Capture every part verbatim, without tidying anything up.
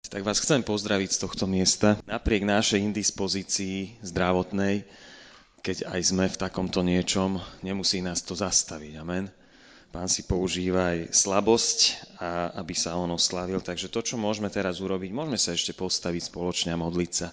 Tak vás chcem pozdraviť z tohto miesta. Napriek našej indispozícii zdravotnej, keď aj sme v takomto niečom, nemusí nás to zastaviť. Amen. Pán si používa aj slabosť, a aby sa on oslavil. Takže to, čo môžeme teraz urobiť, môžeme sa ešte postaviť spoločne a modliť sa.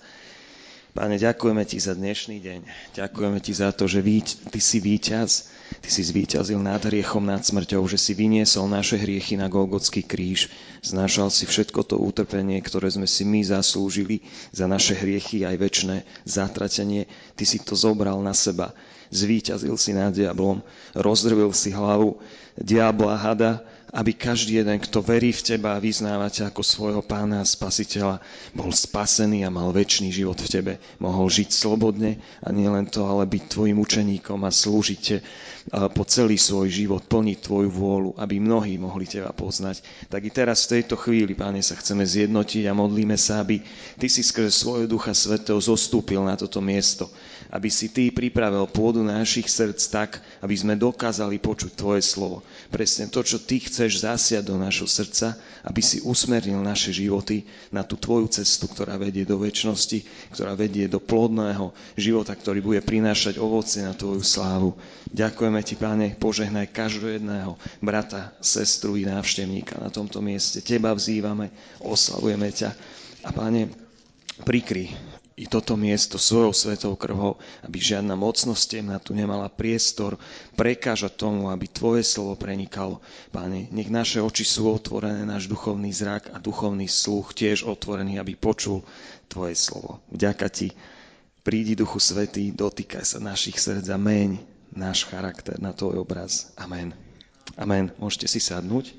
Páne, ďakujeme Ti za dnešný deň. Ďakujeme Ti za to, že Ty si víťaz. Ty si zvíťazil nad hriechom, nad smrťou, že si vyniesol naše hriechy na Golgotský kríž. Znášal si všetko to utrpenie, ktoré sme si my zaslúžili za naše hriechy aj večné zatratenie. Ty si to zobral na seba. Zvíťazil si nad diablom, rozdrvil si hlavu diabla, hada, aby každý jeden, kto verí v Teba a vyznáva Ťa ako svojho Pána a Spasiteľa, bol spasený a mal večný život v Tebe. Mohol žiť slobodne a nielen to, ale byť Tvojim učeníkom a slúžiť Te po celý svoj život, plniť Tvoju vôľu, aby mnohí mohli Teba poznať. Tak i teraz v tejto chvíli, Páne, sa chceme zjednotiť a modlíme sa, aby Ty si skrze svojho Ducha Svätého zostúpil na toto miesto, aby si Ty pripravil pôdu našich srdc tak, aby sme dokázali počuť Tvoje slovo. Presne to, čo Ty chceš zasiať do našho srdca, aby si usmernil naše životy na tú Tvoju cestu, ktorá vedie do večnosti, ktorá vedie do plodného života, ktorý bude prinášať ovocie na Tvoju slávu. Ďakujeme Ti, Páne, požehnaj každého jedného brata, sestru i návštevníka na tomto mieste. Teba vzývame, oslavujeme ťa a, Páne, prikry i toto miesto svojou svetou krvou, aby žiadna mocnosť temná tu nemala priestor prekážať tomu, aby Tvoje slovo prenikalo. Páne, nech naše oči sú otvorené, náš duchovný zrak a duchovný sluch tiež otvorený, aby počul Tvoje slovo. Vďaka Ti, prídi Duchu Svätý, dotýkaj sa našich srdc a meň náš charakter na Tvoj obraz. Amen. Amen. Môžete si sadnúť.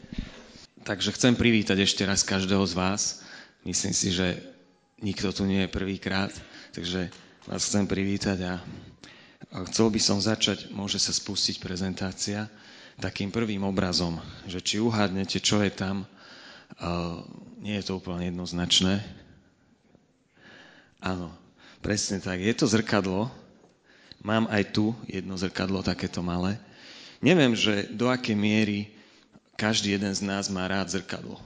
Takže chcem privítať ešte raz každého z vás. Myslím si, že nikto tu nie je prvýkrát, takže vás chcem privítať a chcel by som začať, môže sa spustiť prezentácia, takým prvým obrazom, že či uhádnete, čo je tam, nie je to úplne jednoznačné. Áno, presne tak, je to zrkadlo, mám aj tu jedno zrkadlo, takéto malé. Neviem, že do akej miery každý jeden z nás má rád zrkadlo.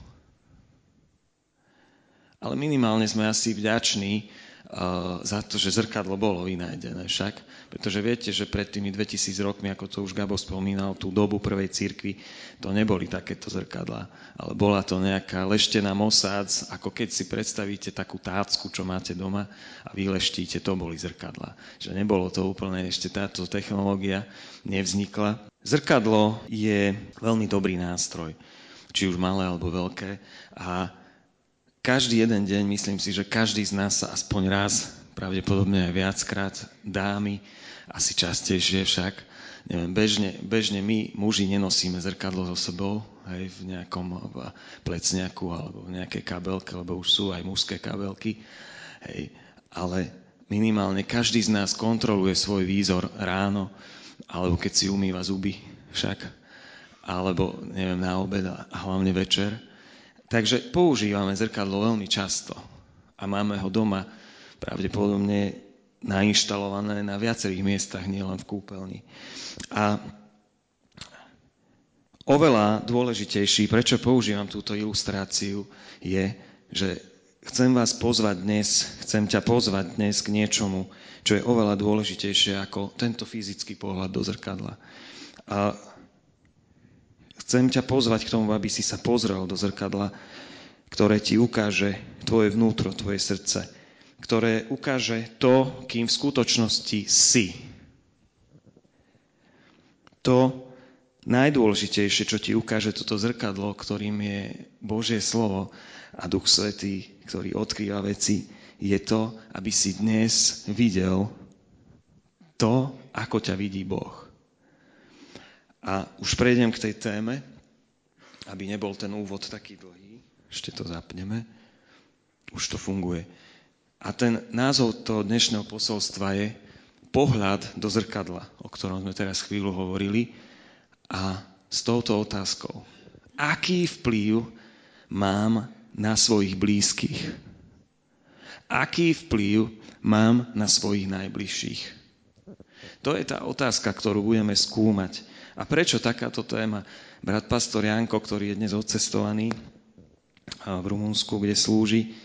Ale minimálne sme asi vďační uh, za to, že zrkadlo bolo vynájdené však. Pretože viete, že pred tými dvetisíc rokmi, ako to už Gabo spomínal, tú dobu prvej cirkvi, to neboli takéto zrkadlá. Ale bola to nejaká leštená mosác, ako keď si predstavíte takú tácku, čo máte doma a vyleštíte, to boli zrkadlá. Že nebolo to úplne, ešte táto technológia nevznikla. Zrkadlo je veľmi dobrý nástroj, či už malé alebo veľké, a každý jeden deň, myslím si, že každý z nás sa aspoň raz, pravdepodobne aj viackrát, dámy, asi častejšie však, neviem, bežne, bežne my, muži, nenosíme zrkadlo so sebou, hej, v nejakom plecňaku alebo v nejakej kabelke, lebo už sú aj mužské kabelky, hej, ale minimálne každý z nás kontroluje svoj výzor ráno, alebo keď si umýva zuby však, alebo neviem, na obed a hlavne večer. Takže používame zrkadlo veľmi často a máme ho doma pravdepodobne nainštalované na viacerých miestach, nielen v kúpeľni. A oveľa dôležitejší, prečo používam túto ilustráciu, je, že chcem vás pozvať dnes, chcem ťa pozvať dnes k niečomu, čo je oveľa dôležitejšie ako tento fyzický pohľad do zrkadla. A chcem ťa pozvať k tomu, aby si sa pozrel do zrkadla, ktoré ti ukáže tvoje vnútro, tvoje srdce, ktoré ukáže to, kým v skutočnosti si. To najdôležitejšie, čo ti ukáže toto zrkadlo, ktorým je Božie slovo a Duch Svätý, ktorý odkrýva veci, je to, aby si dnes videl to, ako ťa vidí Boh. A už prejdem k tej téme, aby nebol ten úvod taký dlhý. Ešte to zapneme. Už to funguje. A ten názov toho dnešného posolstva je Pohľad do zrkadla, o ktorom sme teraz chvíľu hovorili. A s touto otázkou. Aký vplyv mám na svojich blízkych? Aký vplyv mám na svojich najbližších? To je tá otázka, ktorú budeme skúmať. A prečo takáto téma? Brat pastor Janko, ktorý je dnes odcestovaný, v Rumunsku, kde slúži,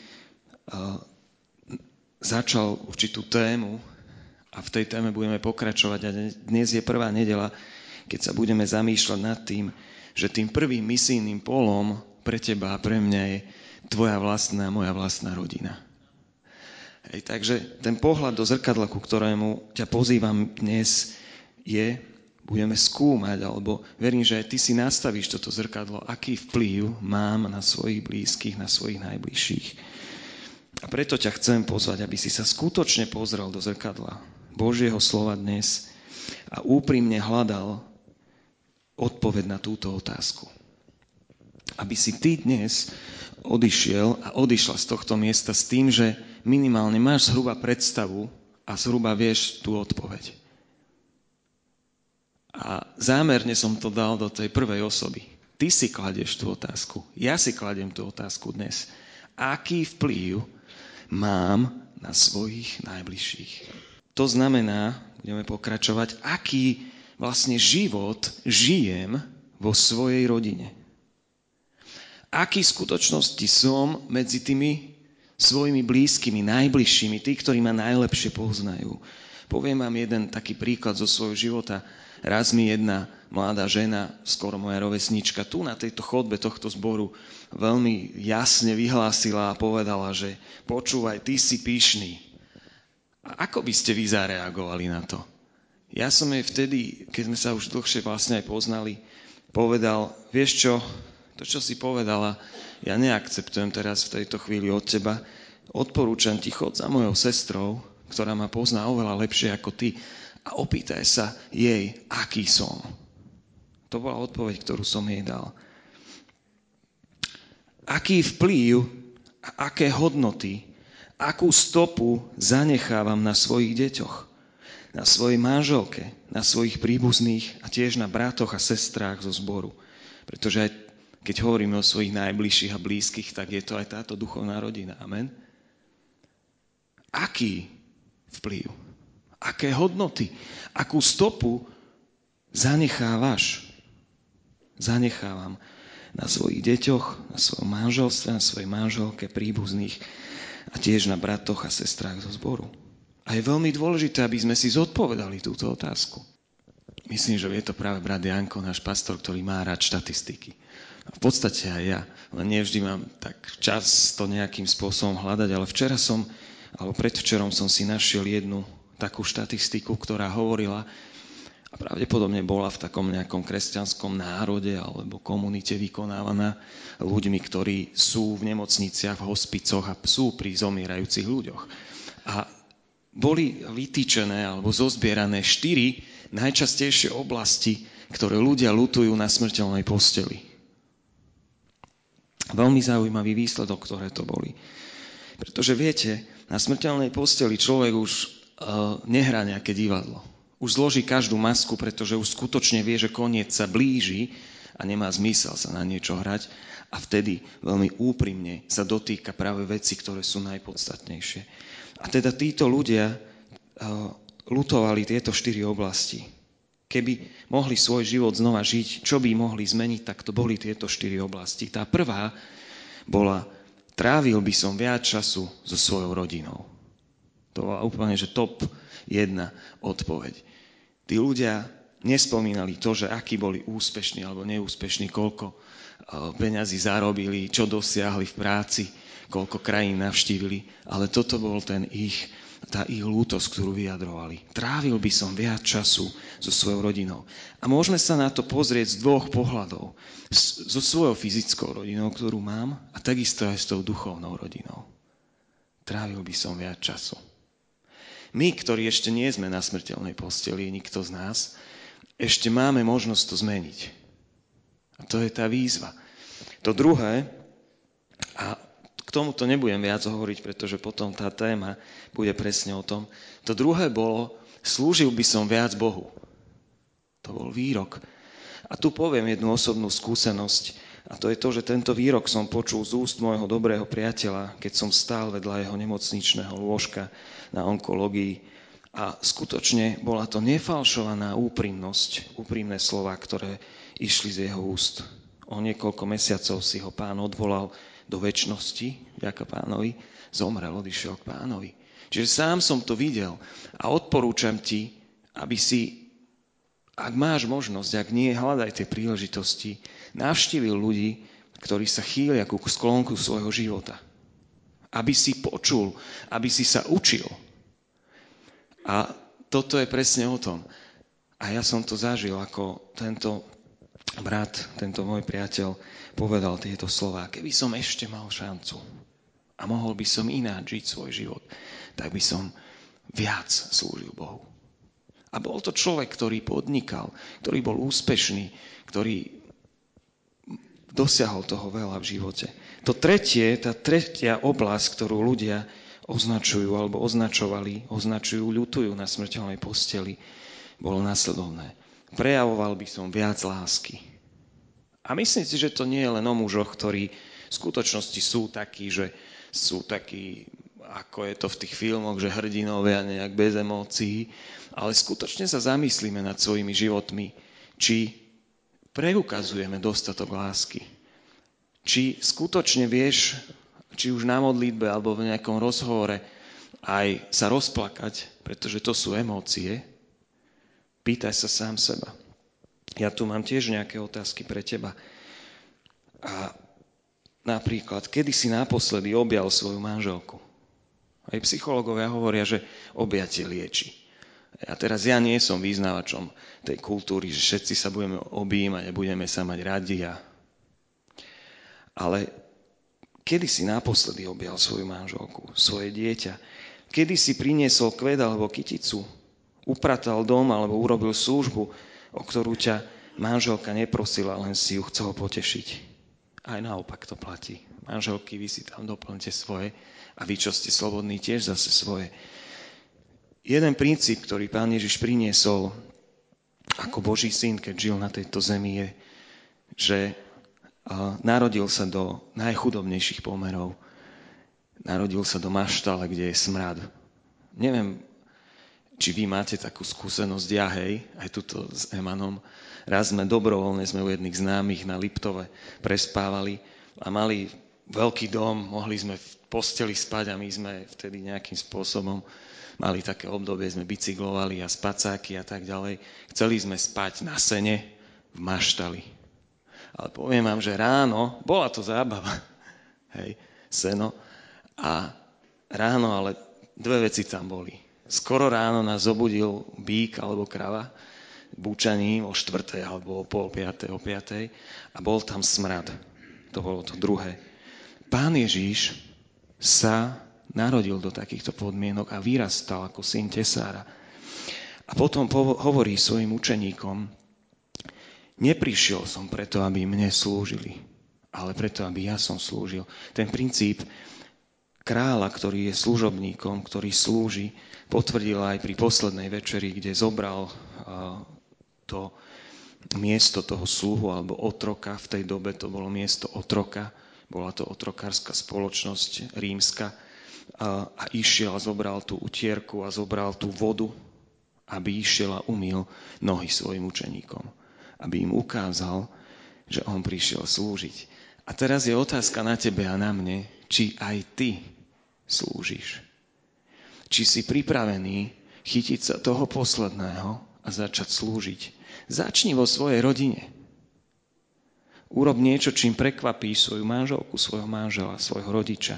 začal určitú tému a v tej téme budeme pokračovať. A dnes je prvá nedeľa, keď sa budeme zamýšľať nad tým, že tým prvým misijným polom pre teba a pre mňa je tvoja vlastná, moja vlastná rodina. Hej, takže ten pohľad do zrkadla, ku ktorému ťa pozývam dnes, je, budeme skúmať, alebo verím, že aj ty si nastavíš toto zrkadlo, aký vplyv mám na svojich blízkych, na svojich najbližších. A preto ťa chcem pozvať, aby si sa skutočne pozrel do zrkadla Božieho slova dnes a úprimne hľadal odpoveď na túto otázku. Aby si ty dnes odišiel a odišla z tohto miesta s tým, že minimálne máš zhruba predstavu a zhruba vieš tú odpoveď. A zámerne som to dal do tej prvej osoby. Ty si kladieš tú otázku. Ja si kladiem tú otázku dnes. Aký vplyv mám na svojich najbližších? To znamená, budeme pokračovať, aký vlastne život žijem vo svojej rodine. Aký v skutočnosti som medzi tými svojimi blízkymi, najbližšími, tí, ktorí ma najlepšie poznajú. Poviem vám jeden taký príklad zo svojho života. Raz mi jedna mladá žena, skoro moja rovesnička, tu na tejto chodbe tohto zboru veľmi jasne vyhlásila a povedala, že počúvaj, ty si pyšný. A ako by ste vy zareagovali na to? Ja som jej vtedy, keď sme sa už dlhšie vlastne aj poznali, povedal, vieš čo, to, čo si povedala, ja neakceptujem teraz v tejto chvíli od teba. Odporúčam ti, chod za mojou sestrou, ktorá ma pozná oveľa lepšie ako ty, a opýtaj sa jej, aký som. To bola odpoveď, ktorú som jej dal. Aký vplyv a aké hodnoty, akú stopu zanechávam na svojich deťoch, na svojej manželke, na svojich príbuzných a tiež na bratoch a sestrách zo zboru. Pretože aj keď hovoríme o svojich najbližších a blízkych, tak je to aj táto duchovná rodina. Amen? Aký vplyv? Aké hodnoty? Akú stopu zanechávaš? Zanechávam na svojich deťoch, na svojom manželstve, na svojej manželke, príbuzných a tiež na bratoch a sestrách zo zboru. A je veľmi dôležité, aby sme si zodpovedali túto otázku. Myslím, že je to práve brat Janko, náš pastor, ktorý má rád štatistiky. A v podstate aj ja, len nevždy mám tak čas to nejakým spôsobom hľadať, ale včera som, alebo predvčerom som si našiel jednu takú štatistiku, ktorá hovorila a pravdepodobne bola v takom nejakom kresťanskom národe alebo komunite vykonávaná ľuďmi, ktorí sú v nemocniciach, v hospicoch a sú pri zomierajúcich ľuďoch. A boli vytýčené alebo zozbierané štyri najčastejšie oblasti, ktoré ľudia ľutujú na smrteľnej posteli. Veľmi zaujímavý výsledok, ktoré to boli. Pretože viete, na smrteľnej posteli človek už uh, nehrá nejaké divadlo. Už zloží každú masku, pretože už skutočne vie, že koniec sa blíži a nemá zmysel sa na niečo hrať. A vtedy veľmi úprimne sa dotýka práve veci, ktoré sú najpodstatnejšie. A teda títo ľudia uh, lutovali tieto štyri oblasti. Keby mohli svoj život znova žiť, čo by mohli zmeniť, tak to boli tieto štyri oblasti. Tá prvá bola, trávil by som viac času so svojou rodinou. To bola úplne, že top jedna odpoveď. Tí ľudia nespomínali to, že akí boli úspešní alebo neúspešní, koľko peňazí zarobili, čo dosiahli v práci, koľko krajín navštívili, ale toto bol ten ich tá ich lútosť, ktorú vyjadrovali. Trávil by som viac času so svojou rodinou. A môžeme sa na to pozrieť z dvoch pohľadov. So svojou fyzickou rodinou, ktorú mám, a takisto aj s tou duchovnou rodinou. Trávil by som viac času. My, ktorí ešte nie sme na smrteľnej posteli, nikto z nás, ešte máme možnosť to zmeniť. A to je tá výzva. To druhé, a k tomuto nebudem viac hovoriť, pretože potom tá téma bude presne o tom. To druhé bolo, slúžil by som viac Bohu. To bol výrok. A tu poviem jednu osobnú skúsenosť. A to je to, že tento výrok som počul z úst môjho dobrého priateľa, keď som stál vedľa jeho nemocničného lôžka na onkológii. A skutočne bola to nefalšovaná úprimnosť, úprimné slová, ktoré išli z jeho úst. O niekoľko mesiacov si ho pán odvolal do večnosti, vďaka Pánovi, zomrel, odišiel k Pánovi. Čiže sám som to videl a odporúčam ti, aby si, ak máš možnosť, ak nie, hľadaj tie príležitosti, navštívil ľudí, ktorí sa chýlia ku sklonku svojho života. Aby si počul, aby si sa učil. A toto je presne o tom. A ja som to zažil, ako tento brat, tento môj priateľ povedal tieto slová. Keby som ešte mal šancu a mohol by som ináč žiť svoj život, tak by som viac slúžil Bohu. A bol to človek, ktorý podnikal, ktorý bol úspešný, ktorý dosiahol toho veľa v živote. To tretie, tá tretia oblasť, ktorú ľudia označujú alebo označovali, označujú, ľutujú na smrteľnej posteli, bolo nasledovné. Prejavoval by som viac lásky. A myslím si, že to nie je len o mužoch, ktorí v skutočnosti sú takí, že sú takí, ako je to v tých filmoch, že hrdinovia nejak bez emócií, ale skutočne sa zamyslíme nad svojimi životmi, či preukazujeme dostatok lásky. Či skutočne vieš, či už na modlitbe alebo v nejakom rozhovore aj sa rozplakať, pretože to sú emócie. Pýtaj sa sám seba. Ja tu mám tiež nejaké otázky pre teba. A napríklad, kedy si naposledy objal svoju manželku? Aj psychológovia hovoria, že objatie lieči. A teraz ja nie som vyznávačom tej kultúry, že všetci sa budeme objímať a budeme sa mať radi. A... Ale kedy si naposledy objal svoju manželku, svoje dieťa? Kedy si priniesol kvet alebo kyticu? Upratal dom alebo urobil službu, o ktorú ťa manželka neprosila, len si ju chcel potešiť. Aj naopak to platí. Manželky, vy si tam doplňte svoje a vy, čo ste slobodní, tiež zase svoje. Jeden princíp, ktorý Pán Ježiš priniesol ako Boží syn, keď žil na tejto zemi, je, že narodil sa do najchudobnejších pomerov. Narodil sa do maštale, kde je smrad. Neviem, či vy máte takú skúsenosť, ja hej, aj tuto s Emanom. Raz sme dobrovoľne, sme u jedných známych na Liptove prespávali a mali veľký dom, mohli sme v posteli spať a my sme vtedy nejakým spôsobom mali také obdobie, sme bicyklovali a spacáky a tak ďalej. Chceli sme spať na sene v maštali. Ale poviem vám, že ráno, bola to zábava, hej, seno, a ráno, ale dve veci tam boli. Skoro ráno nás zobudil bík alebo krava búčaním o štvrtej alebo o pol piatej, o piatej a bol tam smrad. To bolo to druhé. Pán Ježíš sa narodil do takýchto podmienok a vyrastal ako syn tesára. A potom hovorí svojim učeníkom, neprišiel som preto, aby mne slúžili, ale preto, aby ja som slúžil. Ten princíp kráľa, ktorý je služobníkom, ktorý slúži, potvrdil aj pri poslednej večeri, kde zobral to miesto toho sluhu alebo otroka. V tej dobe to bolo miesto otroka. Bola to otrokárska spoločnosť rímska. A, a išiel a zobral tú utierku a zobral tú vodu, aby išiel a umyl nohy svojim učeníkom. Aby im ukázal, že on prišiel slúžiť. A teraz je otázka na tebe a na mne, či aj ty slúžiš. Či si pripravený chytiť sa toho posledného a začať slúžiť. Začni vo svojej rodine. Urob niečo, čím prekvapíš svoju manželku, svojho manžela, svojho rodiča.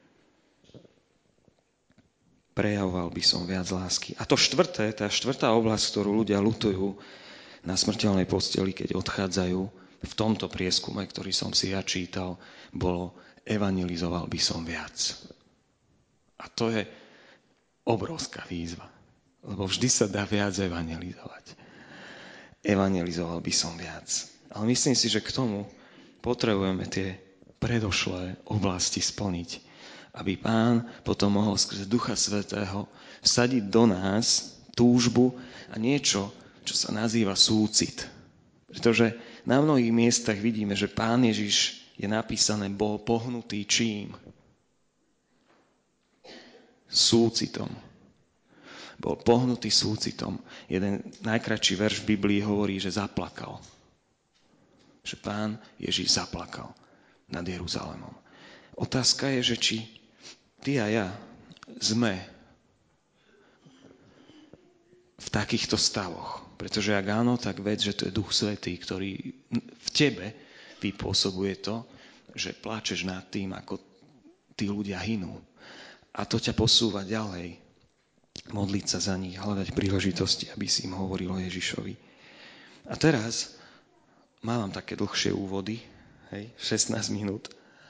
Prejavoval by som viac lásky. A to štvrté, tá štvrtá oblasť, ktorú ľudia ľutujú na smrteľnej posteli, keď odchádzajú, v tomto prieskume, ktorý som si ja čítal, bolo evangelizoval by som viac. A to je obrovská výzva, lebo vždy sa dá viac evangelizovať. Evangelizoval by som viac. Ale myslím si, že k tomu potrebujeme tie predošlé oblasti splniť, aby Pán potom mohol skrze Ducha Svätého vsadiť do nás túžbu a niečo, čo sa nazýva súcit. Pretože na mnohých miestach vidíme, že Pán Ježiš je napísané, bol pohnutý čím? Súcitom. Bol pohnutý súcitom. Jeden najkratší verš v Biblii hovorí, že zaplakal. Že Pán Ježiš zaplakal nad Jeruzalémom. Otázka je, že či ty a ja sme v takýchto stavoch. Pretože ak áno, tak ved, že to je Duch Svätý, ktorý v tebe vypôsobuje to, že pláčeš nad tým, ako tí ľudia hynú. A to ťa posúva ďalej. Modliť sa za nich, hľadať príležitosti, aby si im hovoril o Ježišovi. A teraz mám také dlhšie úvody, hej, šestnásť minút.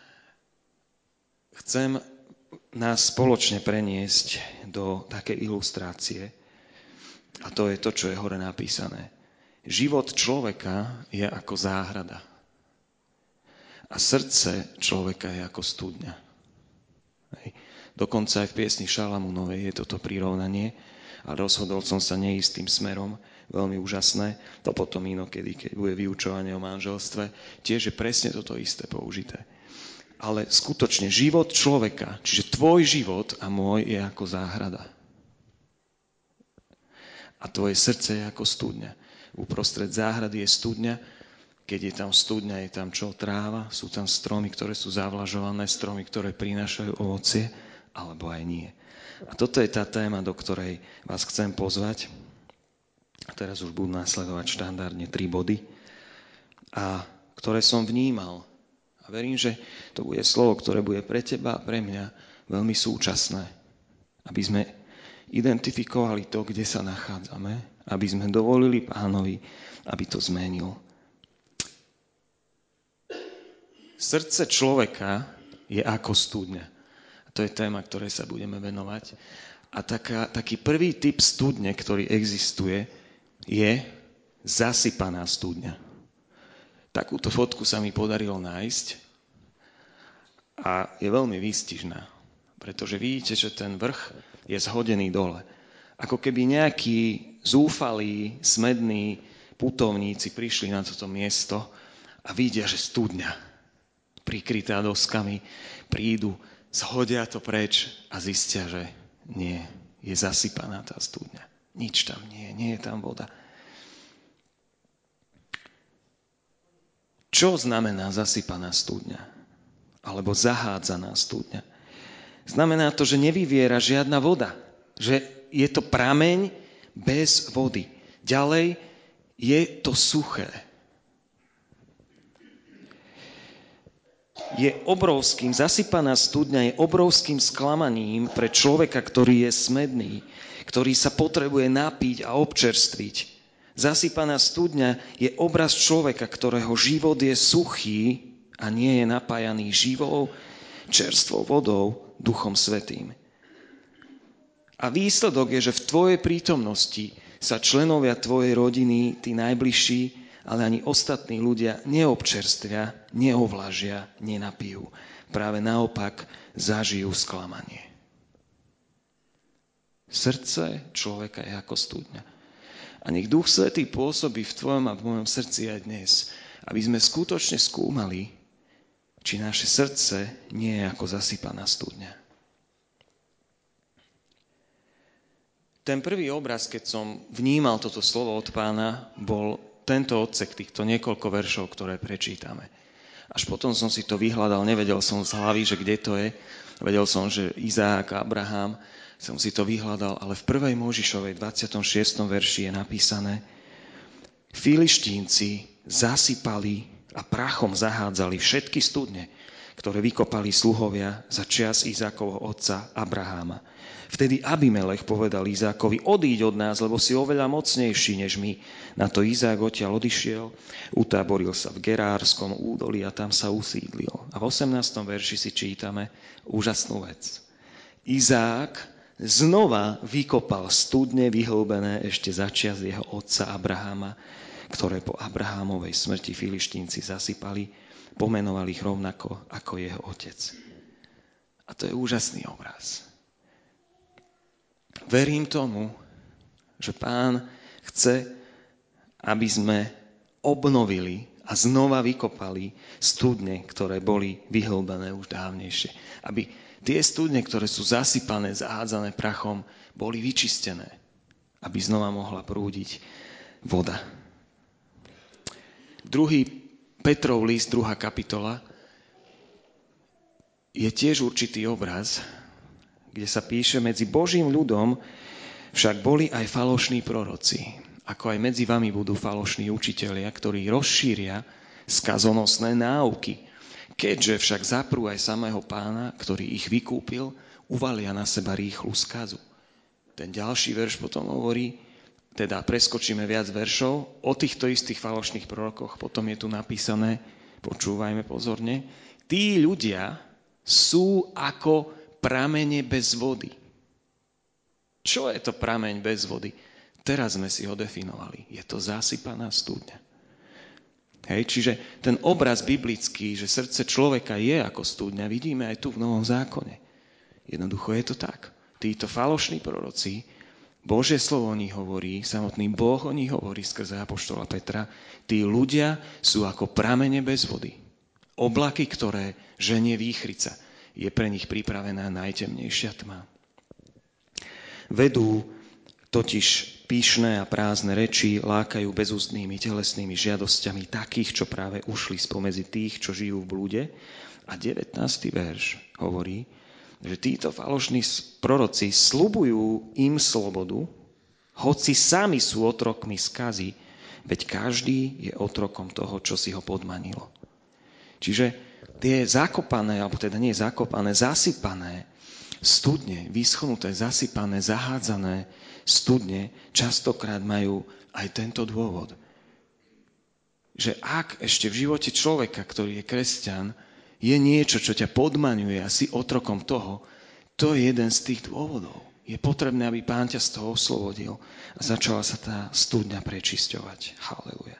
Chcem nás spoločne preniesť do takej ilustrácie, a to je to, čo je hore napísané. Život človeka je ako záhrada. A srdce človeka je ako studňa. Hej. Dokonca aj v piesni Šalamúnovej je toto prirovnanie a rozhodol som sa neísť tým smerom. Veľmi úžasné. To potom inokedy, keď bude vyučovanie o manželstve, tiež je presne toto isté použité. Ale skutočne život človeka, čiže tvoj život a môj je ako záhrada. A tvoje srdce je ako studňa. Uprostred záhrady je studňa. Keď je tam studňa, je tam čo? Tráva. Sú tam stromy, ktoré sú zavlažované, stromy, ktoré prinášajú ovocie, alebo aj nie. A toto je tá téma, do ktorej vás chcem pozvať. A teraz už budú následovať štandardne tri body, a ktoré som vnímal. A verím, že to bude slovo, ktoré bude pre teba a pre mňa veľmi súčasné. Aby sme identifikovali to, kde sa nachádzame, aby sme dovolili Pánovi, aby to zmenil. Srdce človeka je ako studňa. A to je téma, ktorej sa budeme venovať. A taká, taký prvý typ studne, ktorý existuje, je zasypaná studňa. Takúto fotku sa mi podarilo nájsť a je veľmi výstižná, pretože vidíte, že ten vrch je zhodený dole. Ako keby nejakí zúfalí, smední putovníci prišli na toto miesto a vidia, že studňa prikrytá doskami, prídu, zhodia to preč a zistia, že nie, je zasypaná tá studňa. Nič tam nie, nie je tam voda. Čo znamená zasypaná studňa? Alebo zahádzaná studňa? Znamená to, že nevyviera žiadna voda. Že je to prameň bez vody. Ďalej je to suché. Je obrovským, zasypaná studňa je obrovským sklamaním pre človeka, ktorý je smedný, ktorý sa potrebuje napiť a občerstviť. Zasypaná studňa je obraz človeka, ktorého život je suchý a nie je napájaný živou, čerstvou vodou, Duchom Svätým. A výsledok je, že v tvojej prítomnosti sa členovia tvojej rodiny, tí najbližší, ale ani ostatní ľudia neobčerstvia, neovlažia, nenapijú. Práve naopak zažijú sklamanie. Srdce človeka je ako studňa. A nech Duch Svätý pôsobí v tvojom a v mojom srdci aj dnes, aby sme skutočne skúmali, či naše srdce nie je ako zasypaná studňa. Ten prvý obraz, keď som vnímal toto slovo od Pána, bol tento odsek, týchto niekoľko veršov, ktoré prečítame. Až potom som si to vyhľadal, nevedel som z hlavy, že kde to je. Vedel som, že Izák a Abraham, som si to vyhľadal, ale v prvej Mojžišovej dvadsiatom šiestom verši je napísané: Filištínci zasypali a prachom zahádzali všetky studne, ktoré vykopali sluhovia za čias Izákovho otca Abraháma. Vtedy Abimelech povedal Izákovi: odíď od nás, lebo si oveľa mocnejší než my. Na to Izák odtiaľ odišiel, utáboril sa v Gerárskom údolí a tam sa usídlil. A v osemnástom verši si čítame úžasnú vec. Izák znova vykopal studne vyhlbené ešte za čias jeho otca Abraháma, ktoré po Abrahámovej smrti Filištínci zasypali, pomenovali ich rovnako ako jeho otec. A to je úžasný obraz. Verím tomu, že Pán chce, aby sme obnovili a znova vykopali studne, ktoré boli vyhlbené už dávnejšie. Aby tie studne, ktoré sú zasypané, zahádzané prachom, boli vyčistené, aby znova mohla prúdiť voda. Druhý Petrov list, druhá kapitola, je tiež určitý obraz, kde sa píše, medzi Božím ľudom však boli aj falošní proroci, ako aj medzi vami budú falošní učitelia, ktorí rozšíria skazonosné náuky. Keďže však zaprú aj samého Pána, ktorý ich vykúpil, uvalia na seba rýchlu skazu. Ten ďalší verš potom hovorí, teda preskočíme viac veršov, o týchto istých falošných prorokoch potom je tu napísané, počúvajme pozorne, tí ľudia sú ako pramene bez vody. Čo je to prameň bez vody? Teraz sme si ho definovali. Je to zasypaná studňa. Hej, čiže ten obraz biblický, že srdce človeka je ako studňa, vidíme aj tu v Novom zákone. Jednoducho je to tak. Títo falošní proroci, Božie slovo o nich hovorí, samotný Boh o nich hovorí skrze apoštola Petra, tí ľudia sú ako pramene bez vody. Oblaky, ktoré ženie výchrica. Je pre nich pripravená najtemnejšia tma. Vedú totiž pyšné a prázdne reči, lákajú bezústnými telesnými žiadosťami takých, čo práve ušli spomedzi tých, čo žijú v blúde. A devätnásty verš hovorí, že títo falošní proroci sľubujú im slobodu, hoci sami sú otrokmi skazy, veď každý je otrokom toho, čo si ho podmanilo. Čiže tie zakopané, alebo teda nie zakopané, zasypané studne, vyschnuté, zasypané, zahádzané studne častokrát majú aj tento dôvod. Že ak ešte v živote človeka, ktorý je kresťan, je niečo, čo ťa podmaňuje a si otrokom toho, to je jeden z tých dôvodov. Je potrebné, aby Pán ťa z toho oslobodil a začala sa tá studňa prečisťovať. Haleluja.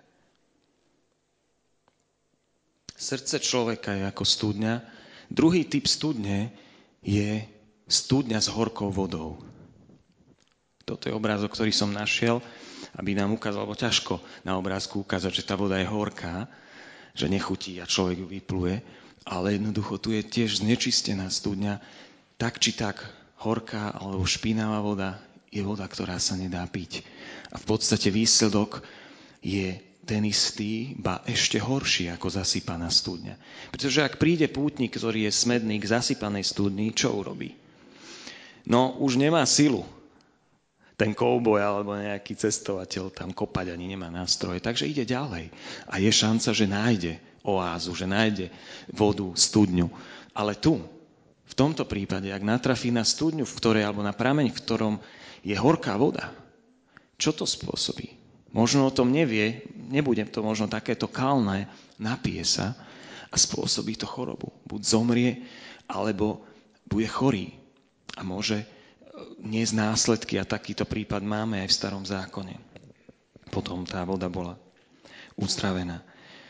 Srdce človeka je ako studňa. Druhý typ studne je studňa s horkou vodou. Toto je obrázok, ktorý som našiel, aby nám ukázal, lebo ťažko na obrázku ukázať, že tá voda je horká, že nechutí a človek ju vypluje. Ale jednoducho tu je tiež znečistená studňa, tak či tak horká alebo špinavá voda je voda, ktorá sa nedá piť. A v podstate výsledok je ten istý, ba ešte horší ako zasypaná studňa. Pretože ak príde pútnik, ktorý je smedný k zasypanej studni, čo urobí? No už nemá silu. Ten kouboj alebo nejaký cestovateľ tam kopať ani nemá nástroje, takže ide ďalej. A je šanca, že nájde oázu, že nájde vodu, studňu. Ale tu, v tomto prípade, ak natrafí na studňu, v ktorej, alebo na prameň, v ktorom je horká voda, čo to spôsobí? Možno o tom nevie, nebude to možno takéto kalné, napije sa a spôsobí to chorobu. Buď zomrie, alebo bude chorý a môže niesť následky a takýto prípad máme aj v Starom zákone. Potom tá voda bola uzdravená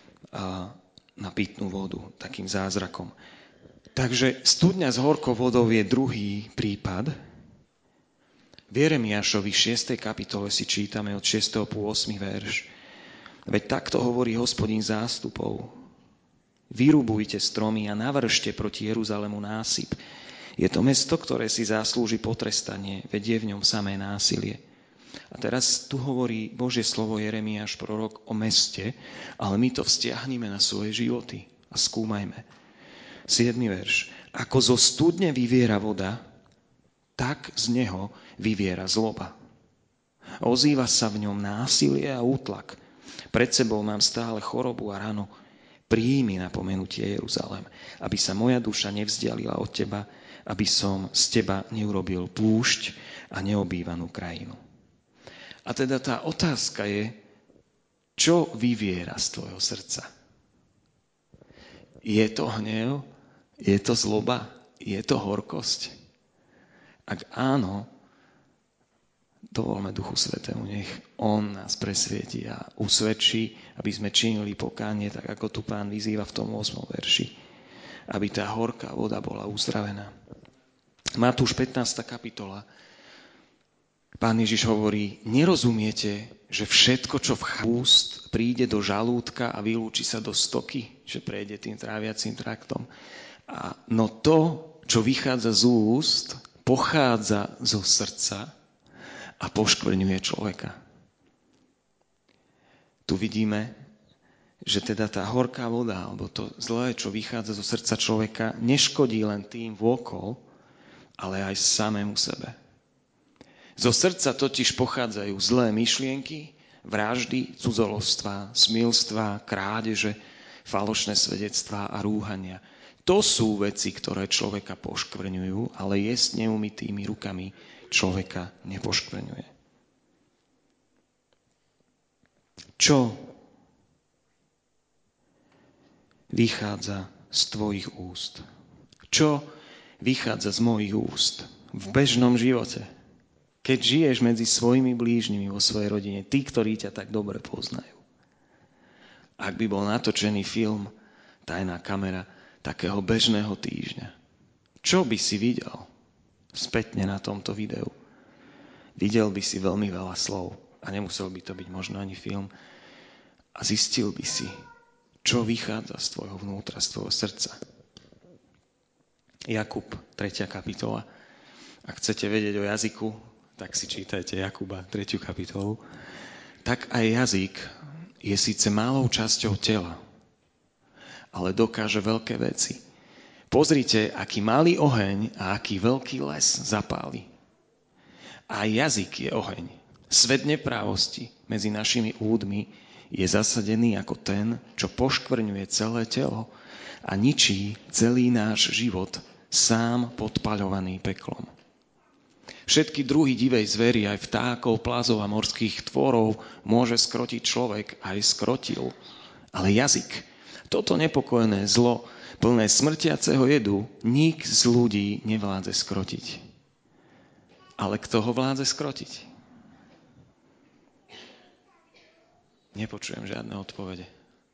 na pitnú vodu, takým zázrakom. Takže studňa s horkou vodou je druhý prípad. V Jeremiášovi šiestej kapitole si čítame od šiesteho po ôsmy verš. Veď takto hovorí Hospodin zástupov. Vyrubujte stromy a navršte proti Jeruzalému násyp. Je to mesto, ktoré si zaslúži potrestanie, veď je v ňom samé násilie. A teraz tu hovorí Božie slovo Jeremiáš, prorok, o meste, ale my to vzťahnime na svoje životy a skúmajme. siedmy verš. Ako zo studne vyviera voda, tak z neho vyviera zloba. Ozýva sa v ňom násilie a útlak. Pred sebou mám stále chorobu a ranu. Príjmi napomenutie Jeruzalém, aby sa moja duša nevzdialila od teba, aby som z teba neurobil púšť a neobývanú krajinu. A teda tá otázka je, čo vyviera z tvojho srdca? Je to hnev? Je to zloba? Je to horkosť? Ak áno, dovolme Duchu Svätému, nech On nás presvietí a usvedčí, aby sme činili pokánie, tak ako tu Pán vyzýva v tom ôsmom verši, aby tá horká voda bola uzdravená. Matúš pätnásta kapitola. Pán Ježiš hovorí, nerozumiete, že všetko, čo vchádza z úst, príde do žalúdka a vylúči sa do stoky, že prejde tým tráviacím traktom. A no to, čo vychádza z úst, pochádza zo srdca a poškvrňuje človeka. Tu vidíme, že teda tá horká voda, alebo to zlé, čo vychádza zo srdca človeka, neškodí len tým vôkol, ale aj samému sebe. Zo srdca totiž pochádzajú zlé myšlienky, vraždy, cudzoložstva, smilstva, krádeže, falošné svedectvá a rúhania. To sú veci, ktoré človeka poškvrňujú, ale jesť neumytými rukami človeka nepoškvrňuje. Čo vychádza z tvojich úst? Čo vychádza z mojich úst v bežnom živote? Keď žiješ medzi svojimi blížnymi vo svojej rodine, tí, ktorí ťa tak dobre poznajú. Ak by bol natočený film, tajná kamera, takého bežného týždňa, čo by si videl spätne na tomto videu? Videl by si veľmi veľa slov a nemusel by to byť možno ani film a zistil by si, čo vychádza z tvojho vnútra, z tvojho srdca. Jakub, tretia kapitola. Ak chcete vedieť o jazyku, tak si čítajte Jakuba, tretiu kapitolu. Tak aj jazyk je síce malou časťou tela, ale dokáže veľké veci. Pozrite, aký malý oheň a aký veľký les zapáli. A jazyk je oheň. Svet neprávosti medzi našimi údmi je zasadený ako ten, čo poškvrňuje celé telo a ničí celý náš život, sám podpaľovaný peklom. Všetky druhy divej zvery, aj vtákov, plazov a morských tvorov môže skrotiť človek, aj skrotil. Ale jazyk, toto nepokojené zlo, plné smrtiaceho jedu, nik z ľudí nevládze skrotiť. Ale kto ho vládze skrotiť? Nepočujem žiadne odpovede.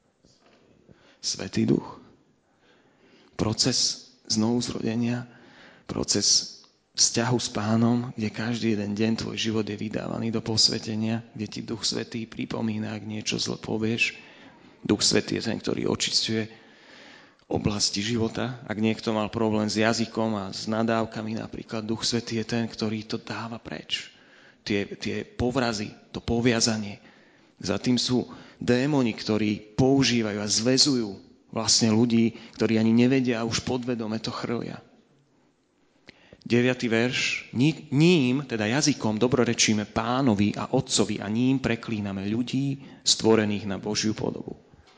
Svätý Duch. Proces znovuzrodenia, proces vzťahu s Pánom, kde každý jeden deň tvoj život je vydávaný do posvetenia, kde ti Duch Svätý pripomína, ak niečo zle povieš. Duch Svätý je ten, ktorý očisťuje oblasti života. Ak niekto mal problém s jazykom a s nadávkami, napríklad Duch Svätý je ten, ktorý to dáva preč. Tie, tie povrazy, to poviazanie. Za tým sú démoni, ktorí používajú a zväzujú vlastne ľudí, ktorí ani nevedia a už podvedome to chrlia. deviaty verš. Ním, teda jazykom, dobrorečíme Pánovi a Otcovi a ním preklíname ľudí stvorených na Božiu podobu.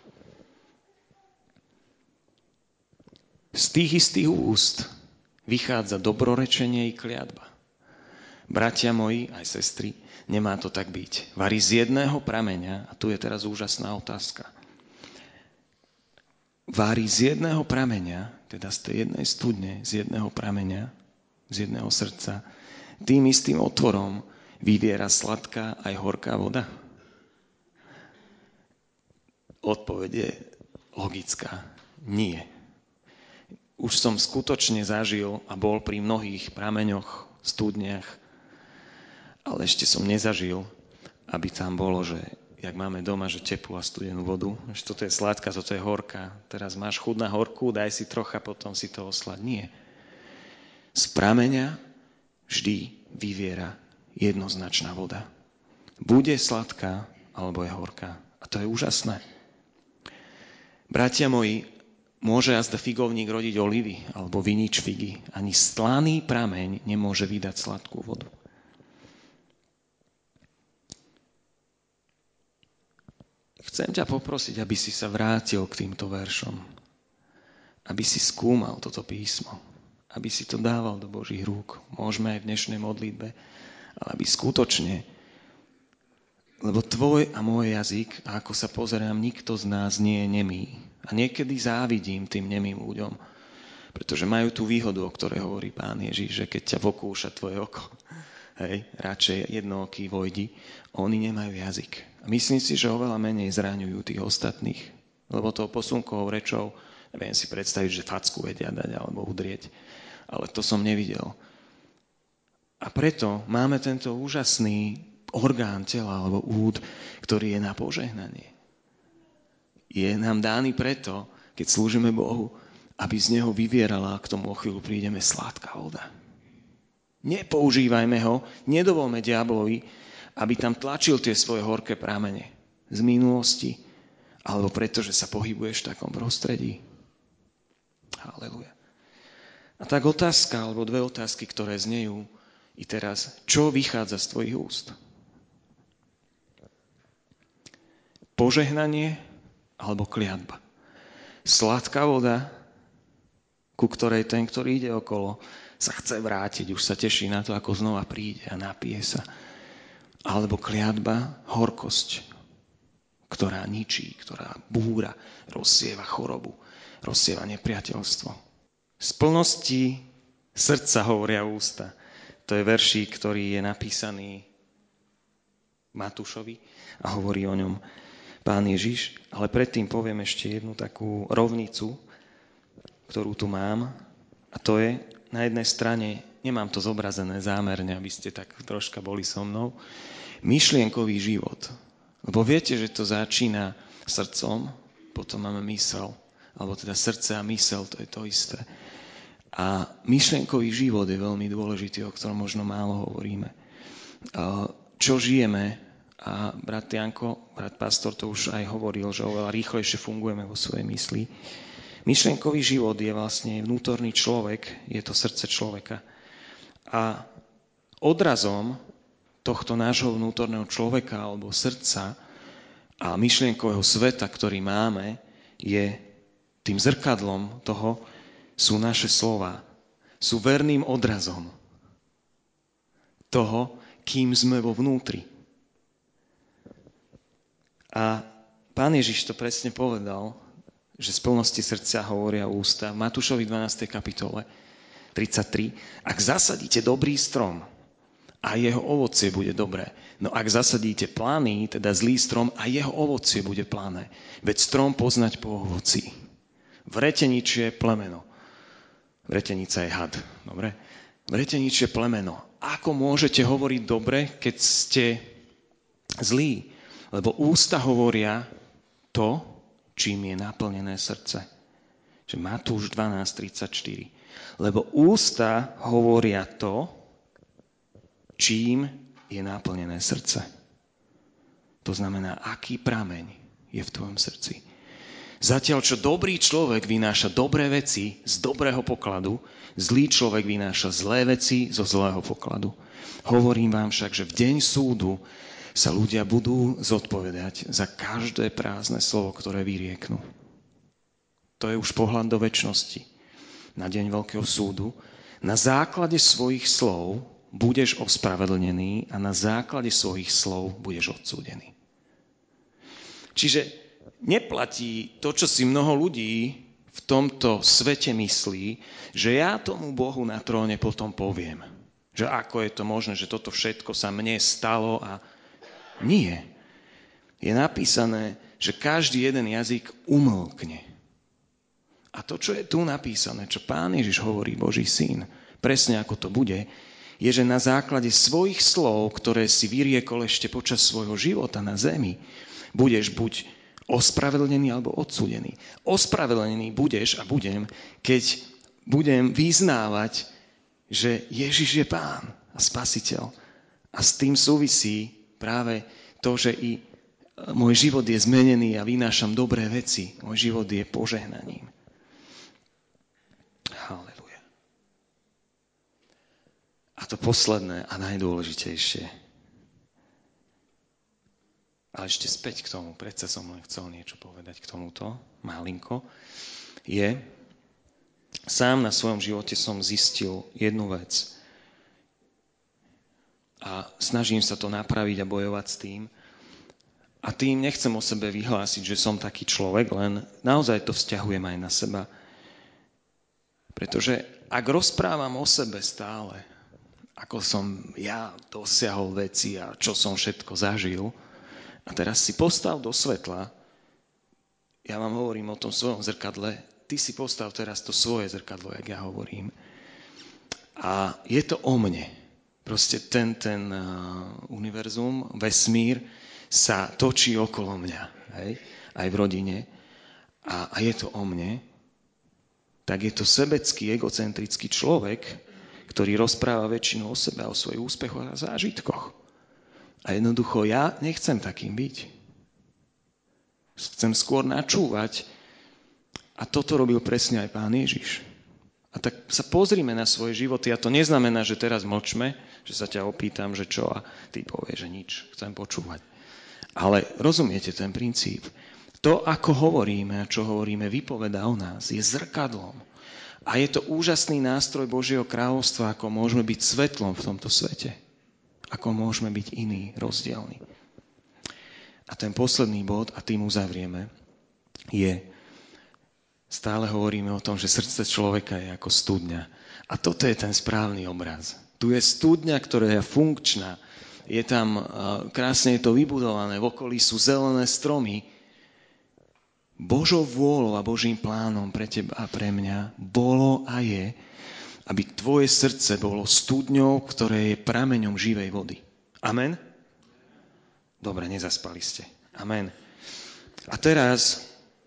Z tých istých úst vychádza dobrorečenie i kliatba. Bratia moji, aj sestry, nemá to tak byť. Varí z jedného prameňa, a tu je teraz úžasná otázka, varí z jedného prameňa, teda z tej jednej studne, z jedného prameňa, z jedného srdca, tým istým otvorom vyviera sladká aj horká voda? Odpoveď je logická. Nie. Už som skutočne zažil a bol pri mnohých prameňoch, studniach, ale ešte som nezažil, aby tam bolo, že jak máme doma, že teplú a studenú vodu, že toto je sladká, toto je horká. Teraz máš chuť na horkú, daj si trocha, potom si to oslad. Nie. Z prameňa vždy vyviera jednoznačná voda. Bude sladká, alebo je horká. A to je úžasné. Bratia moji, môže azda figovník rodiť olivy, alebo vinič figy. Ani slaný prameň nemôže vydať sladkú vodu. Chcem ťa poprosiť, aby si sa vrátil k týmto veršom. Aby si skúmal toto písmo. Aby si to dával do Božích rúk. Môžeme aj v dnešnej modlitbe. Ale aby skutočne, lebo tvoj a môj jazyk, a ako sa pozerám, nikto z nás nie je nemý. A niekedy závidím tým nemým ľuďom. Pretože majú tú výhodu, o ktorej hovorí Pán Ježiš, že keď ťa pokúša tvoje oko, hej, radšej jednooký vojdi, oni nemajú jazyk. A myslím si, že oveľa menej zraňujú tých ostatných. Lebo tou posunkovou rečou, neviem si predstaviť, že facku vedia dať alebo udrieť. Ale to som nevidel. A preto máme tento úžasný orgán tela alebo úd, ktorý je na požehnanie. Je nám dány preto, keď slúžime Bohu, aby z neho vyvierala, k tomu o chvíľu prídeme, sladká voda. Nepoužívajme ho, nedovolme diablovi, aby tam tlačil tie svoje horké pramene z minulosti Alebo preto, že sa pohybuješ v takom prostredí. Haleluja. A tak otázka, alebo dve otázky, ktoré znejú i teraz. Čo vychádza z tvojich úst? Požehnanie alebo kliatba? Sladká voda, ku ktorej ten, ktorý ide okolo, sa chce vrátiť, už sa teší na to, ako znova príde a napije sa. Alebo kliatba, horkosť, ktorá ničí, ktorá búra, rozsieva chorobu, rozsieva nepriateľstvo. Z plnosti srdca hovoria ústa. To je veršík, ktorý je napísaný Matúšovi a hovorí o ňom Pán Ježiš. Ale predtým poviem ešte jednu takú rovnicu, ktorú tu mám. A to je, na jednej strane, nemám to zobrazené zámerne, aby ste tak troška boli so mnou, myšlienkový život. Lebo viete, že to začína srdcom, potom máme mysel, alebo teda srdce a mysel, to je to isté. A myšlienkový život je veľmi dôležitý, o ktorom možno málo hovoríme. Čo žijeme, a brat Janko, brat pastor to už aj hovoril, že oveľa rýchlejšie fungujeme vo svojej mysli. Myšlienkový život je vlastne vnútorný človek, je to srdce človeka. A odrazom tohto nášho vnútorného človeka alebo srdca a myšlienkového sveta, ktorý máme, je tým zrkadlom toho, sú naše slová. Sú verným odrazom toho, kým sme vo vnútri. A Pán Ježiš to presne povedal, že z plnosti srdca hovoria ústa. V Matúšovi dvanástej kapitole tridsaťtri. Ak zasadíte dobrý strom a jeho ovocie bude dobré. No ak zasadíte planý, teda zlý strom a jeho ovocie bude plané. Veď strom poznať po ovoci. Vreteničie plemeno. Vretenica je had. Dobre? Vreteničie plemeno. Ako môžete hovoriť dobre, keď ste zlí? Lebo ústa hovoria to, čím je naplnené srdce. Čiže Matúš dvanásť tridsaťštyri. Lebo ústa hovoria to, čím je naplnené srdce. To znamená, aký prameň je v tvojom srdci. Zatiaľ, čo dobrý človek vynáša dobré veci z dobrého pokladu, zlý človek vynáša zlé veci zo zlého pokladu. Hovorím vám však, že v deň súdu sa ľudia budú zodpovedať za každé prázdne slovo, ktoré vyrieknú. To je už pohľad do večnosti. Na deň veľkého súdu. Na základe svojich slov budeš ospravedlnený a na základe svojich slov budeš odsúdený. Čiže neplatí to, čo si mnoho ľudí v tomto svete myslí, že ja tomu Bohu na tróne potom poviem. Že ako je to možné, že toto všetko sa mne stalo a nie. Je napísané, že každý jeden jazyk umlkne. A to, čo je tu napísané, čo Pán Ježiš hovorí, Boží syn, presne ako to bude, je, že na základe svojich slov, ktoré si vyriekol ešte počas svojho života na zemi, budeš buď ospravedlnený alebo odsúdený. Ospravedlnený budeš a budem, keď budem vyznávať, že Ježiš je Pán a Spasiteľ. A s tým súvisí práve to, že i môj život je zmenený a vynášam dobré veci. Môj život je požehnaním. Halleluja. A to posledné a najdôležitejšie. Ale ešte späť k tomu, predsa som len chcel niečo povedať k tomuto, malinko, je, sám na svojom živote som zistil jednu vec. A snažím sa to napraviť a bojovať s tým. A tým nechcem o sebe vyhlásiť, že som taký človek, len naozaj to vzťahujem aj na seba. Pretože ak rozprávam o sebe stále, ako som ja dosiahol veci a čo som všetko zažil, a teraz si postav do svetla, ja vám hovorím o tom svojom zrkadle, ty si postav teraz to svoje zrkadlo, jak ja hovorím. A je to o mne. Proste ten, ten uh, univerzum, vesmír sa točí okolo mňa, hej? Aj v rodine. A, a je to o mne. Tak je to sebecký, egocentrický človek, ktorý rozpráva väčšinu o sebe, o svojich úspechoch a zážitkoch. A jednoducho ja nechcem takým byť. Chcem skôr načúvať. A toto robil presne aj Pán Ježiš. A tak sa pozrime na svoje životy. A to neznamená, že teraz mlčme, že sa ťa opýtam, že čo, a ty povieš, že nič. Chcem počúvať. Ale rozumiete ten princíp. To, ako hovoríme a čo hovoríme, vypovedá o nás. Je zrkadlom. A je to úžasný nástroj Božieho kráľovstva, ako môžeme byť svetlom v tomto svete. Ako môžeme byť iní, rozdielni. A ten posledný bod, a tým uzavrieme, je, stále hovoríme o tom, že srdce človeka je ako studňa. A toto je ten správny obraz. Tu je studňa, ktorá je funkčná. Je tam, krásne je to vybudované, v okolí sú zelené stromy. Božou vôľou a Božím plánom pre teba a pre mňa bolo a je, aby tvoje srdce bolo studňou, ktoré je prameňom živej vody. Amen? Dobre, nezaspali ste. Amen. A teraz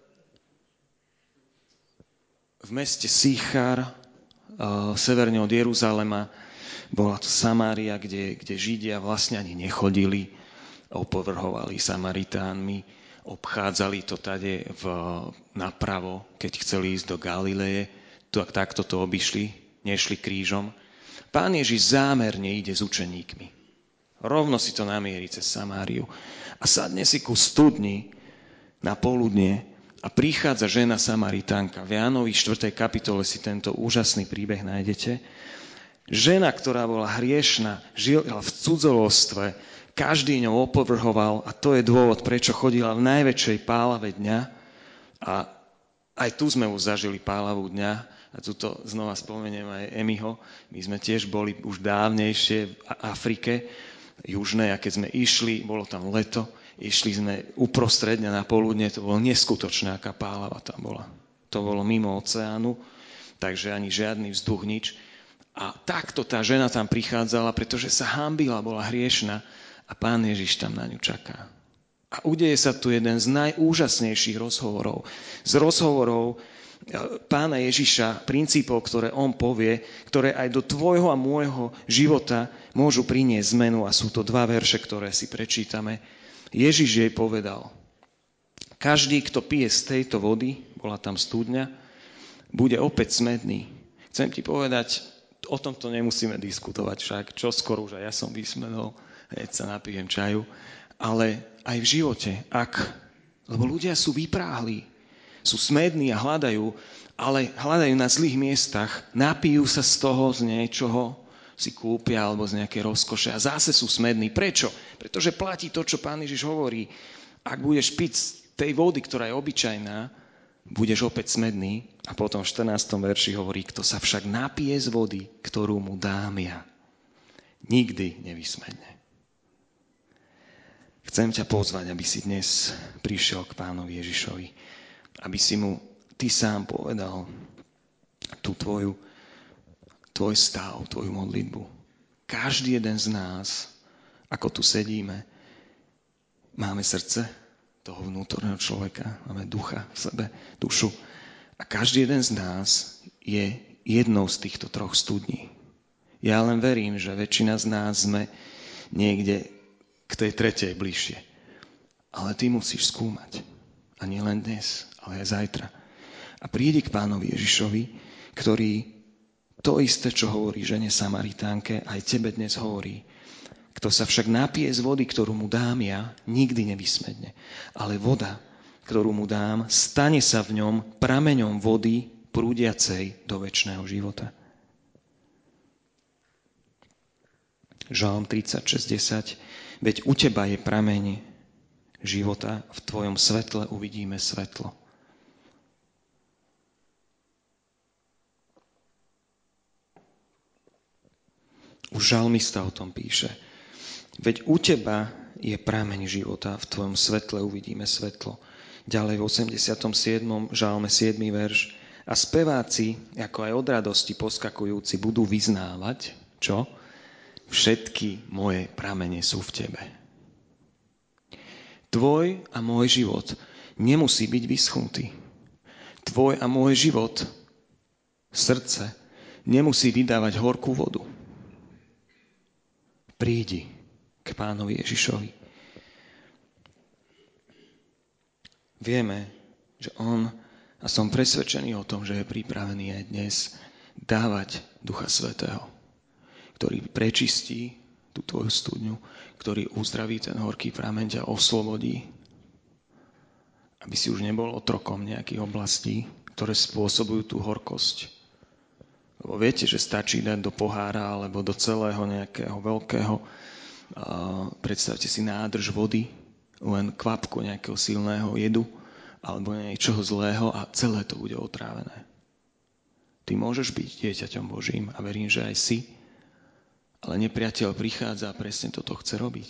v meste Sichar, uh, severne od Jeruzalema, bola to Samária, kde, kde Židia vlastne ani nechodili, opovrhovali Samaritánmi, obchádzali to tade v, napravo, keď chceli ísť do Galileje, tak, takto to obišli, nešli krížom. Pán Ježiš zámerne ide s učeníkmi. Rovno si to namierí cez Samáriu. A sadne si ku studni na poludnie a prichádza žena Samaritánka. V Jánovi štvrtej kapitole si tento úžasný príbeh nájdete. Žena, ktorá bola hriešna, žila v cudzoložstve, každý ňou opovrhoval a to je dôvod, prečo chodila v najväčšej pálave dňa. A aj tu sme už zažili pálavu dňa a tuto znova spomeniem aj Emiho. My sme tiež boli už dávnejšie v Afrike južnej a keď sme išli, bolo tam leto, išli sme uprostred dňa na poludne, to bolo neskutočné, aká pálava tam bola. To bolo mimo oceánu, takže ani žiadny vzduch, nič. A takto tá žena tam prichádzala, pretože sa hanbila, bola hriešna a Pán Ježiš tam na ňu čaká. A udeje sa tu jeden z najúžasnejších rozhovorov. Z rozhovorov Pána Ježiša, princípov, ktoré on povie, ktoré aj do tvojho a môjho života môžu priniesť zmenu. A sú to dva verše, ktoré si prečítame. Ježiš jej povedal, každý, kto pije z tejto vody, bola tam studňa, bude opäť smedný. Chcem ti povedať, o tomto nemusíme diskutovať však, čo skoro už aj ja som vysmedol, hneď sa napijem čaju, ale aj v živote, ak, lebo ľudia sú vypráhli, sú smední a hľadajú, ale hľadajú na zlých miestach, napijú sa z toho, z niečoho, si kúpia alebo z nejakej rozkoše a zase sú smední. Prečo? Pretože platí to, čo Pán Ježiš hovorí. Ak budeš piť z tej vody, ktorá je obyčajná, budeš opäť smedný. A potom v štrnástom verši hovorí, kto sa však napije z vody, ktorú mu dám ja, nikdy nevysmedne. Chcem ťa pozvať, aby si dnes prišiel k Pánovi Ježišovi, aby si mu ty sám povedal tú tvoju, tvoj stav, tvoju modlitbu. Každý jeden z nás, ako tu sedíme, máme srdce toho vnútorného človeka, máme ducha v sebe, dušu. A každý jeden z nás je jednou z týchto troch studní. Ja len verím, že väčšina z nás sme niekde k tej tretej bližšie. Ale ty musíš skúmať. A nie len dnes, ale aj zajtra. A prídi k Pánovi Ježišovi, ktorý to isté, čo hovorí žene Samaritánke, aj tebe dnes hovorí. Kto sa však napije z vody, ktorú mu dám ja, nikdy nevysmedne. Ale voda, ktorú mu dám, stane sa v ňom prameňom vody prúdiacej do večného života. Žalm tridsaťšesť desať. Veď u teba je prameň života, v tvojom svetle uvidíme svetlo. Už žalmista o tom píše. Veď u teba je prameň života, v tvojom svetle uvidíme svetlo. Ďalej v osemdesiatom siedmom žalme siedmy verš. A speváci, ako aj od radosti poskakujúci, budú vyznávať, čo? Všetky moje pramene sú v tebe. Tvoj a môj život nemusí byť vyschnutý. Tvoj a môj život, srdce, nemusí vydávať horkú vodu. Prídi k Pánovi Ježišovi. vieme, že on, a som presvedčený o tom, že je pripravený aj dnes dávať Ducha Svätého, ktorý prečistí tú tvoju studňu, ktorý uzdraví ten horký prameň, ťa oslobodí, aby si už nebol otrokom nejakých oblastí, ktoré spôsobujú tú horkosť. Lebo viete, že stačí dať do pohára alebo do celého nejakého veľkého, uh, predstavte si nádrž vody, len kvapku nejakého silného jedu alebo niečoho zlého a celé to bude otrávené. Ty môžeš byť dieťaťom Božím a verím, že aj si, ale nepriateľ prichádza a presne toto chce robiť.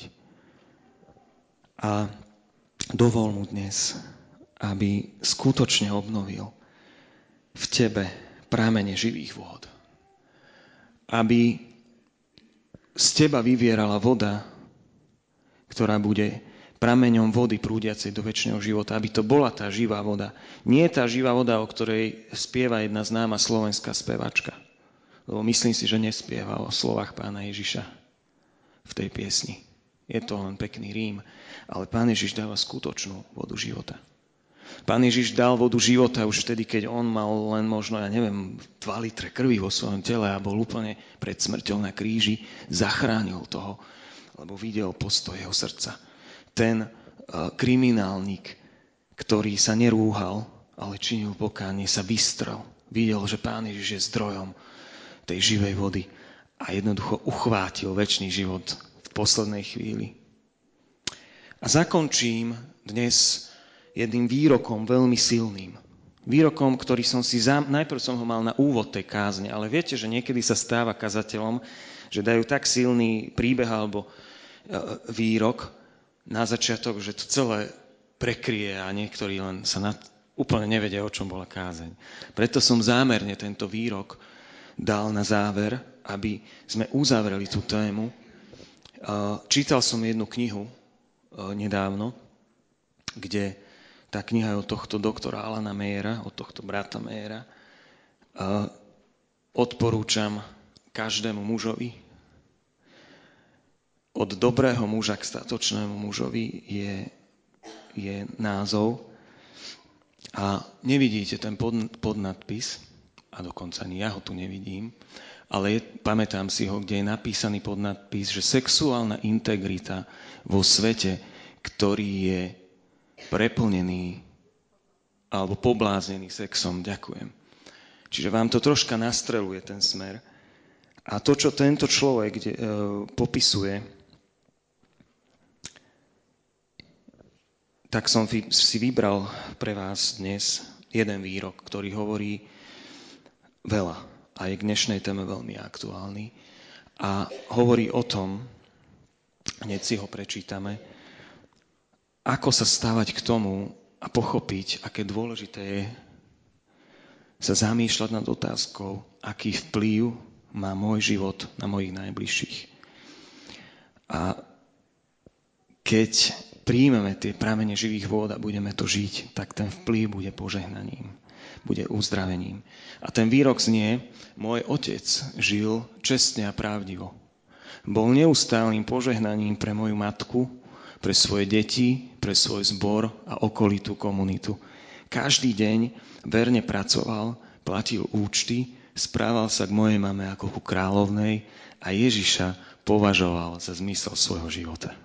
A dovol mu dnes, aby skutočne obnovil v tebe prámene živých vôd. Aby z teba vyvierala voda, ktorá bude prameňom vody prúdiacej do večného života, aby to bola tá živá voda. Nie tá živá voda, o ktorej spieva jedna známa slovenská spevačka. Lebo myslím si, že nespieva o slovách Pána Ježiša v tej piesni. Je to len pekný rím, ale Pán Ježiš dáva skutočnú vodu života. Pán Ježiš dal vodu života už vtedy, keď on mal len možno, ja neviem, dva litre krvi vo svojom tele a bol úplne pred smrťou na kríži. Zachránil toho, lebo videl postoj jeho srdca. Ten uh, kriminálnik, ktorý sa nerúhal, ale činil pokánie, sa vystrel. Videl, že Pán Ježiš je zdrojom tej živej vody a jednoducho uchvátil večný život v poslednej chvíli. A zakončím dnes jedným výrokom veľmi silným. Výrokom, ktorý som si zám... najprv som ho mal na úvod tej kázne, ale viete, že niekedy sa stáva kazateľom, že dajú tak silný príbeh alebo výrok na začiatok, že to celé prekrie a niektorí len sa nad... úplne nevedia, o čom bola kázeň. Preto som zámerne tento výrok dal na záver, aby sme uzavreli tú tému. Čítal som jednu knihu nedávno, kde tá kniha je od tohto doktora Alana Mayera, od tohto brata Mayera. Odporúčam každému mužovi. Od dobrého muža k statočnému mužovi je, je názov. A nevidíte ten pod, podnadpis, a dokonca ani ja ho tu nevidím, ale je, pamätám si ho, kde je napísaný podnadpis, že sexuálna integrita vo svete, ktorý je preplnený alebo pobláznený sexom, ďakujem. Čiže vám to troška nastreluje ten smer. A to, čo tento človek kde, e, popisuje, tak som si vybral pre vás dnes jeden výrok, ktorý hovorí veľa a je k dnešnej téme veľmi aktuálny a hovorí o tom, hneď si ho prečítame, ako sa stávať k tomu a pochopiť, aké dôležité je sa zamýšľať nad otázkou, aký vplyv má môj život na mojich najbližších. A keď príjmeme tie pramene živých vôd a budeme to žiť, tak ten vplyv bude požehnaním, bude uzdravením. A ten výrok znie, môj otec žil čestne a pravdivo. Bol neustálým požehnaním pre moju matku, pre svoje deti, pre svoj zbor a okolitú komunitu. Každý deň verne pracoval, platil účty, správal sa k mojej mame ako ku kráľovnej a Ježiša považoval za zmysel svojho života.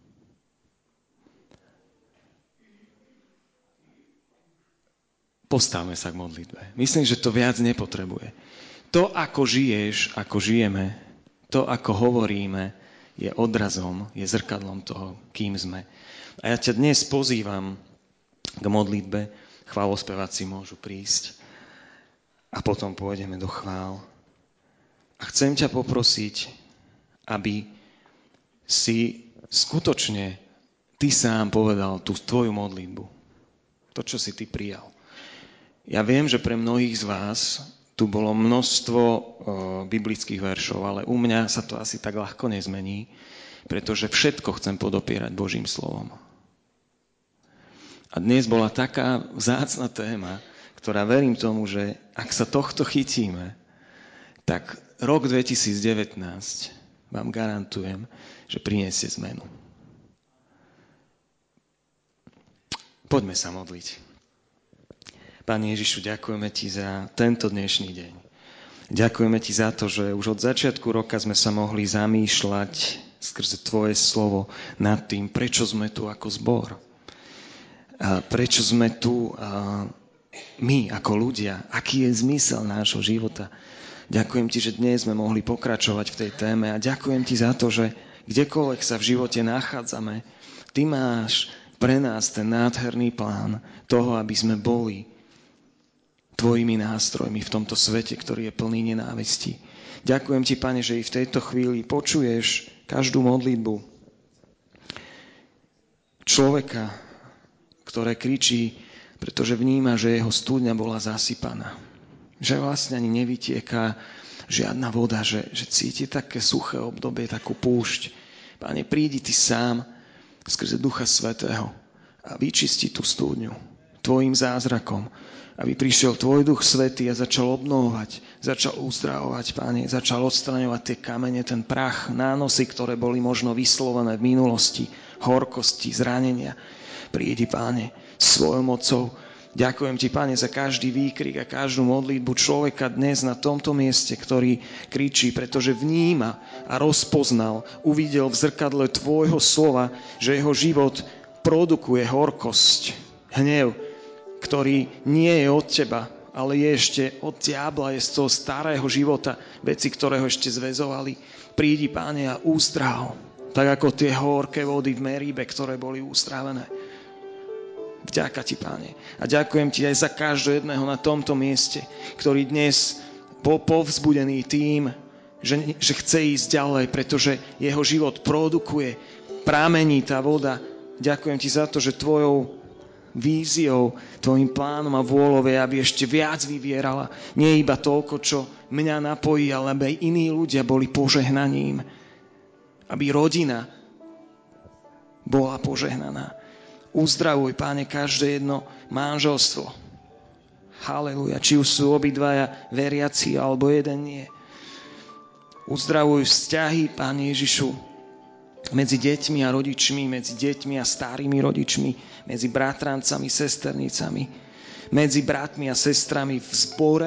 Postavme sa k modlitbe. Myslím, že to viac nepotrebuje. To, ako žiješ, ako žijeme, to, ako hovoríme, je odrazom, je zrkadlom toho, kým sme. A ja ťa dnes pozývam k modlitbe. Chválospeváci môžu prísť a potom pôjdeme do chvál. A chcem ťa poprosiť, aby si skutočne ty sám povedal tú tvoju modlitbu. To, čo si ty prijal. Ja viem, že pre mnohých z vás tu bolo množstvo o, biblických veršov, ale u mňa sa to asi tak ľahko nezmení, pretože všetko chcem podopierať Božím slovom. A dnes bola taká vzácna téma, ktorá verím tomu, že ak sa tohto chytíme, tak rok dvetisícdevätnásť vám garantujem, že prinesie zmenu. Poďme sa modliť. Pane Ježišu, ďakujeme Ti za tento dnešný deň. Ďakujeme Ti za to, že už od začiatku roka sme sa mohli zamýšľať skrze Tvoje slovo nad tým, prečo sme tu ako zbor. A prečo sme tu a my ako ľudia, aký je zmysel nášho života. Ďakujem Ti, že dnes sme mohli pokračovať v tej téme a ďakujem Ti za to, že kdekoľvek sa v živote nachádzame, Ty máš pre nás ten nádherný plán toho, aby sme boli Tvojimi nástrojmi v tomto svete, ktorý je plný nenávisti. Ďakujem Ti, Pane, že i v tejto chvíli počuješ každú modlitbu človeka, ktoré kričí, pretože vníma, že jeho studňa bola zasypaná. Že vlastne ani nevytieká žiadna voda, že, že cíti také suché obdobie, takú púšť. Pane, prídi Ty sám skrze Ducha Svätého a vyčisti tú studňu Tvojim zázrakom, aby prišiel Tvoj Duch Svätý a začal obnovovať, začal uzdravovať, Pane, začal odstraňovať tie kamene, ten prach, nánosy, ktoré boli možno vyslovené v minulosti, horkosti, zranenia. Prídi, Pane, svojou mocou. Ďakujem Ti, Pane, za každý výkrik a každú modlitbu človeka dnes na tomto mieste, ktorý kričí, pretože vníma a rozpoznal, uvidel v zrkadle Tvojho slova, že jeho život produkuje horkosť, hnev, ktorý nie je od Teba, ale je ešte od diabla, je z toho starého života, veci, ktoré ho ešte zväzovali. Prídi, Páne, a uzdrav, tak ako tie horké vody v Meríbe, ktoré boli uzdravené. Vďaka Ti, Páne. A ďakujem Ti aj za každého jedného na tomto mieste, ktorý dnes bol povzbudený tým, že, že chce ísť ďalej, pretože jeho život produkuje, pramení tá voda. Ďakujem Ti za to, že Tvojou víziou, Tvojim plánom a vôľou je, aby ešte viac vyvierala. Nie iba toľko, čo mňa napojí, ale aby aj iní ľudia boli požehnaním. Aby rodina bola požehnaná. Uzdravuj, Páne, každé jedno manželstvo. Haleluja. Či už sú obidvaja veriaci, alebo jeden nie. Uzdravuj vzťahy, Páne Ježišu, medzi deťmi a rodičmi, medzi deťmi a starými rodičmi, medzi bratrancami, sesternicami, medzi bratmi a sestrami v zbore,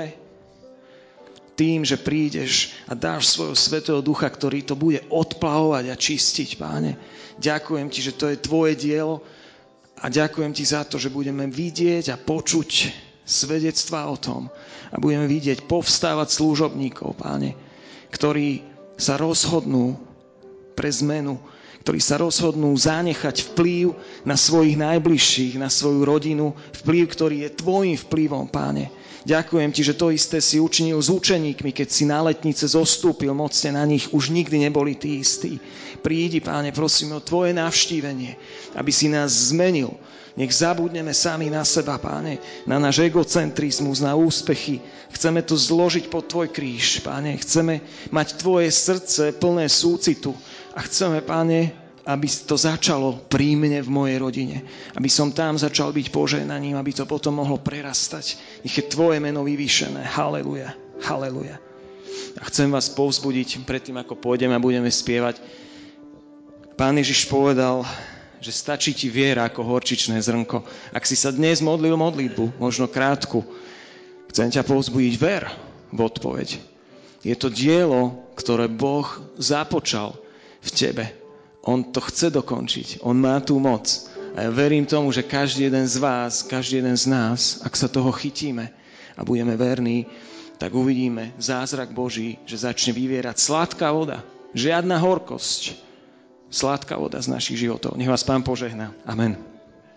tým, že prídeš a dáš svojho Svätého Ducha, ktorý to bude odplavovať a čistiť, Páne. Ďakujem Ti, že to je Tvoje dielo a ďakujem Ti za to, že budeme vidieť a počuť svedectvá o tom a budeme vidieť povstávať služobníkov, Páne, ktorí sa rozhodnú pre zmenu, ktorí sa rozhodnú zanechať vplyv na svojich najbližších, na svoju rodinu, vplyv, ktorý je Tvojim vplyvom, Páne. Ďakujem Ti, že to isté si učinil s učeníkmi, keď si na letnice zostúpil, mocne na nich už nikdy neboli tí istí. Prídi, Páne, prosím o Tvoje navštívenie, aby si nás zmenil. Nech zabudneme sami na seba, Páne, na náš egocentrizmus, na úspechy. Chceme to zložiť pod Tvoj kríž, Páne. Chceme mať Tvoje srdce plné súcitu. A chceme, Páne, aby to začalo pri mne v mojej rodine. Aby som tam začal byť požehnaním, aby to potom mohlo prerastať. Nech je Tvoje meno vyvýšené. Haleluja, haleluja. A chcem vás povzbudiť predtým, ako pôjdeme a budeme spievať. Pán Ježiš povedal, že stačí ti viera ako horčičné zrnko. Ak si sa dnes modlil modlitbu, možno krátku, chcem ťa povzbudiť, ver v odpoveď. Je to dielo, ktoré Boh započal v tebe. On to chce dokončiť. On má tú moc. A ja verím tomu, že každý jeden z vás, každý jeden z nás, ak sa toho chytíme a budeme verní, tak uvidíme zázrak Boží, že začne vyvierať sladká voda. Žiadna horkosť. Sladká voda z našich životov. Nech vás Pán požehná. Amen.